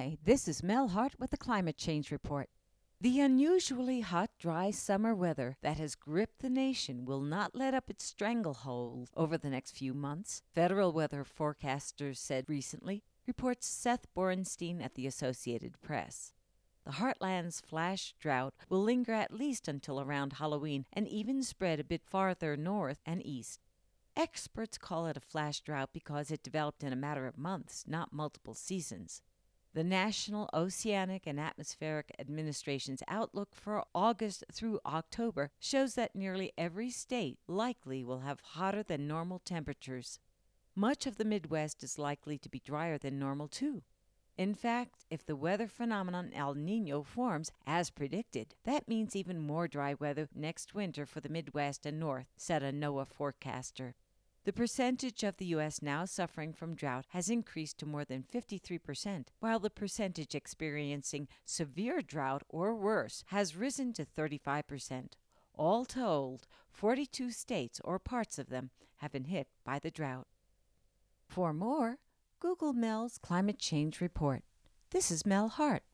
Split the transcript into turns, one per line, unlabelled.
Hi, this is Mel Hart with the Climate Change Report. The unusually hot, dry summer weather that has gripped the nation will not let up its stranglehold over the next few months, federal weather forecasters said recently, reports Seth Borenstein at the Associated Press. The Heartland's flash drought will linger at least until around Halloween and even spread a bit farther north and east. Experts call it a flash drought because it developed in a matter of months, not multiple seasons. The National Oceanic and Atmospheric Administration's outlook for August through October shows that nearly every state likely will have hotter than normal temperatures. Much of the Midwest is likely to be drier than normal, too. In fact, if the weather phenomenon El Niño forms as predicted, that means even more dry weather next winter for the Midwest and North, said a NOAA forecaster. The percentage of the U.S. now suffering from drought has increased to more than 53%, while the percentage experiencing severe drought or worse has risen to 35%. All told, 42 states or parts of them have been hit by the drought. For more, Google Mel's Climate Change Report. This is Mel Hart.